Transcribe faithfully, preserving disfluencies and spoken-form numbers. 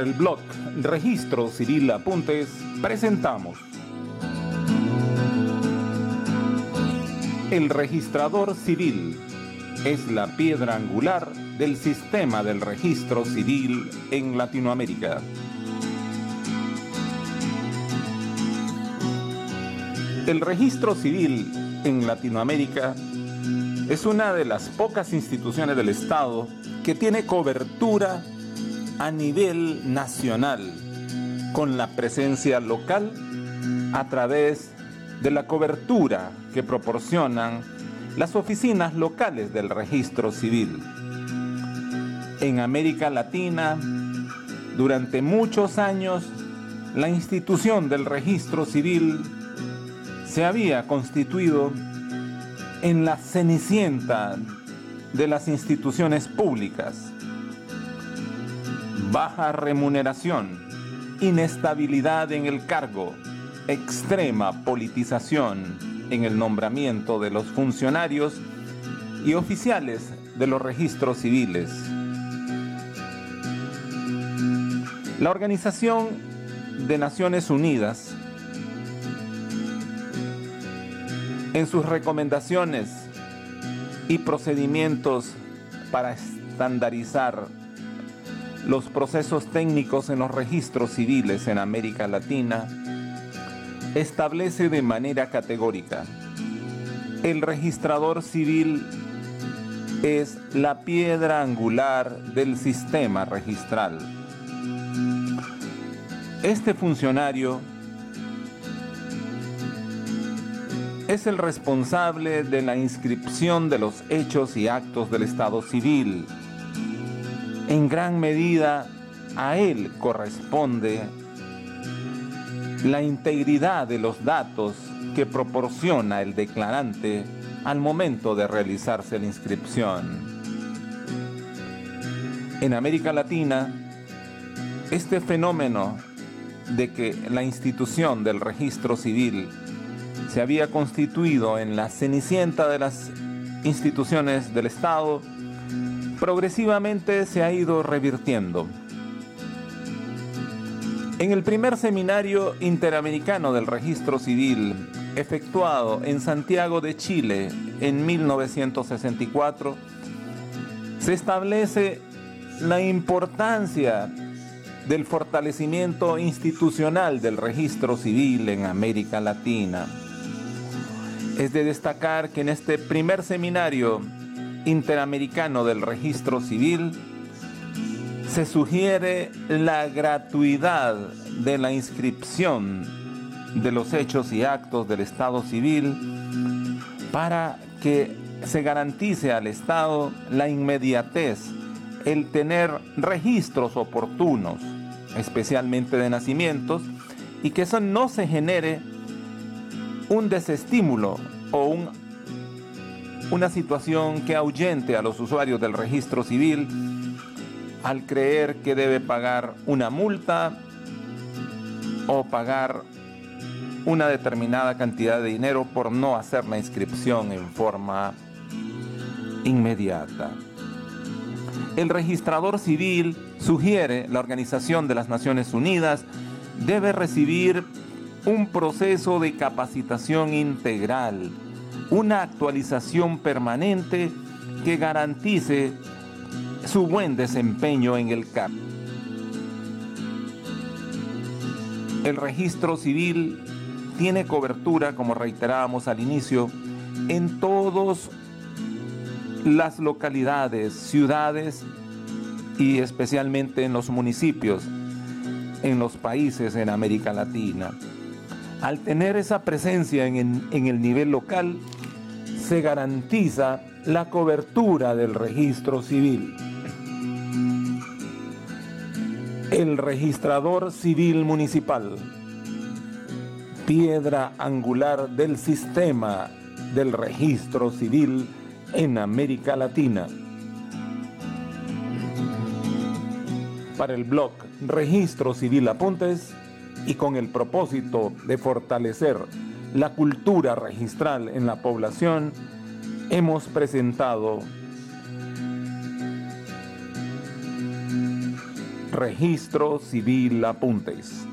Para el blog Registro Civil Apuntes, presentamos El registrador civil es la piedra angular del sistema del registro civil en Latinoamérica. El registro civil en Latinoamérica es una de las pocas instituciones del Estado que tiene cobertura a nivel nacional, con la presencia local a través de la cobertura que proporcionan las oficinas locales del registro civil. En América Latina, durante muchos años, la institución del registro civil se había constituido en la cenicienta de las instituciones públicas. Baja remuneración, inestabilidad en el cargo, extrema politización en el nombramiento de los funcionarios y oficiales de los registros civiles. La Organización de Naciones Unidas, en sus recomendaciones y procedimientos para estandarizar los procesos técnicos en los registros civiles en América Latina, establece de manera categórica: el registrador civil es la piedra angular del sistema registral. Este funcionario es el responsable de la inscripción de los hechos y actos del Estado civil. En gran medida, a él corresponde la integridad de los datos que proporciona el declarante al momento de realizarse la inscripción. En América Latina, este fenómeno de que la institución del registro civil se había constituido en la cenicienta de las instituciones del Estado, progresivamente se ha ido revirtiendo. En el primer seminario interamericano del registro civil, efectuado en Santiago de Chile en mil novecientos sesenta y cuatro, se establece la importancia del fortalecimiento institucional del registro civil en América Latina. Es de destacar que en este primer seminario interamericano del registro civil se sugiere la gratuidad de la inscripción de los hechos y actos del Estado civil para que se garantice al Estado la inmediatez, el tener registros oportunos, especialmente de nacimientos, y que eso no se genere un desestímulo o un, una situación que ahuyente a los usuarios del registro civil al creer que debe pagar una multa o pagar una determinada cantidad de dinero por no hacer la inscripción en forma inmediata. El registrador civil, sugiere la Organización de las Naciones Unidas, debe recibir un proceso de capacitación integral, una actualización permanente que garantice su buen desempeño en el cargo. El registro civil tiene cobertura, como reiterábamos al inicio, en todas las localidades, ciudades y especialmente en los municipios, en los países en América Latina. Al tener esa presencia en, en, en el nivel local, se garantiza la cobertura del registro civil. El registrador civil municipal, piedra angular del sistema del registro civil en América Latina. Para el blog Registro Civil Apuntes, y con el propósito de fortalecer la cultura registral en la población, hemos presentado Registro Civil Apuntes.